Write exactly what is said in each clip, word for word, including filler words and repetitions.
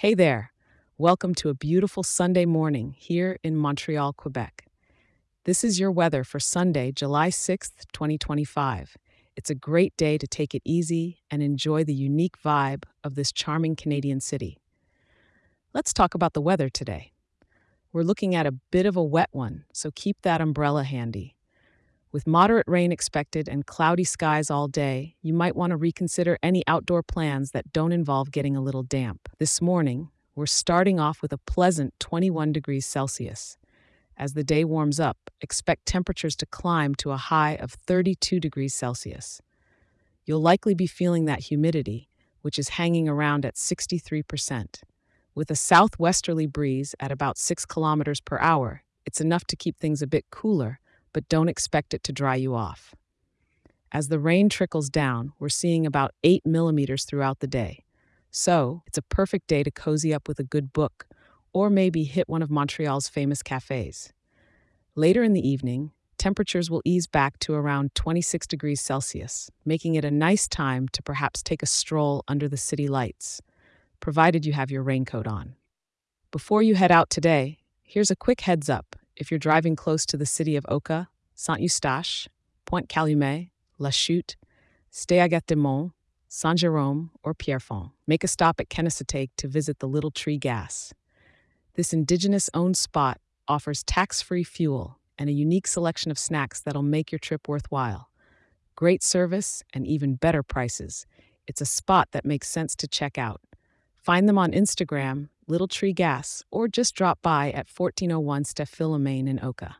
Hey there. Welcome to a beautiful Sunday morning here in Montreal, Quebec. This is your weather for Sunday, July sixth, twenty twenty-five. It's a great day to take it easy and enjoy the unique vibe of this charming Canadian city. Let's talk about the weather today. We're looking at a bit of a wet one, so keep that umbrella handy. With moderate rain expected and cloudy skies all day, you might want to reconsider any outdoor plans that don't involve getting a little damp. This morning, we're starting off with a pleasant twenty-one degrees Celsius. As the day warms up, expect temperatures to climb to a high of thirty-two degrees Celsius. You'll likely be feeling that humidity, which is hanging around at sixty-three percent. With a southwesterly breeze at about six kilometers per hour, it's enough to keep things a bit cooler, but don't expect it to dry you off. As the rain trickles down, we're seeing about eight millimeters throughout the day. So, it's a perfect day to cozy up with a good book, or maybe hit one of Montreal's famous cafes. Later in the evening, temperatures will ease back to around twenty-six degrees Celsius, making it a nice time to perhaps take a stroll under the city lights, provided you have your raincoat on. Before you head out today, here's a quick heads up. If you're driving close to the city of Oka, Saint-Eustache, Pointe-Calumet, La Chute, Stay-à-Gâte-des-Monts, Saint-Jérôme, or Pierrefonds, make a stop at Kennesatake to visit the Little Tree Gas. This indigenous-owned spot offers tax-free fuel and a unique selection of snacks that'll make your trip worthwhile. Great service and even better prices. It's a spot that makes sense to check out. Find them on Instagram, Little Tree Gas, or just drop by at fourteen oh one Steph-Philomane in Oka.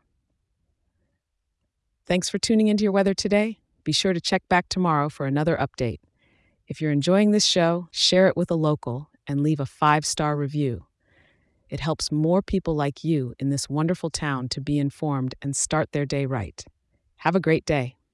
Thanks for tuning into your weather today. Be sure to check back tomorrow for another update. If you're enjoying this show, share it with a local and leave a five-star review. It helps more people like you in this wonderful town to be informed and start their day right. Have a great day.